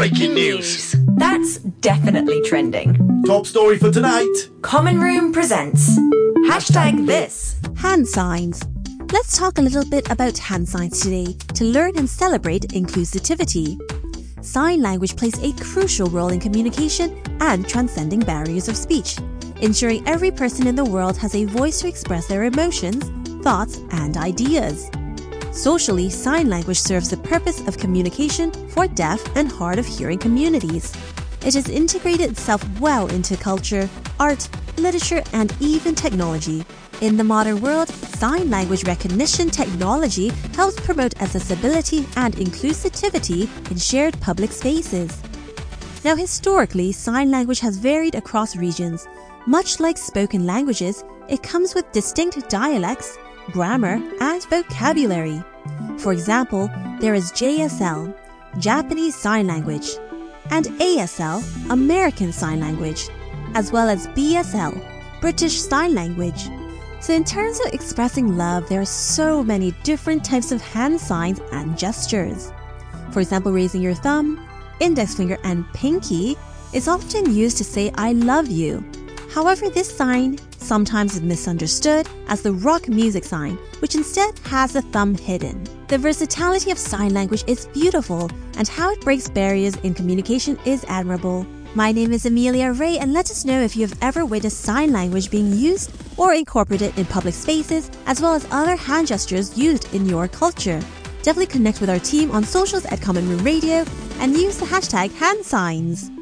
Breaking news. That's definitely trending. Top story for tonight. Common Room presents #this. Hand signs. Let's talk a little bit about hand signs today to learn and celebrate inclusivity. Sign language plays a crucial role in communication and transcending barriers of speech, ensuring every person in the world has a voice to express their emotions, thoughts, and ideas. Socially, sign language serves the purpose of communication for deaf and hard of hearing communities. It has integrated itself well into culture, art, literature, and even technology. In the modern world, sign language recognition technology helps promote accessibility and inclusivity in shared public spaces. Now, historically, sign language has varied across regions. Much like spoken languages, it comes with distinct dialects, grammar, and vocabulary. For example, there is JSL, Japanese Sign Language, and ASL, American Sign Language, as well as BSL, British Sign Language. So in terms of expressing love, there are so many different types of hand signs and gestures. For example, raising your thumb, index finger, and pinky is often used to say I love you. However, this sign sometimes is misunderstood as the rock music sign, which instead has the thumb hidden. The versatility of sign language is beautiful, and how it breaks barriers in communication is admirable. My name is Amelia Ray, and let us know if you have ever witnessed sign language being used or incorporated in public spaces, as well as other hand gestures used in your culture. Definitely connect with our team on socials at Common Room Radio and use the #handsigns.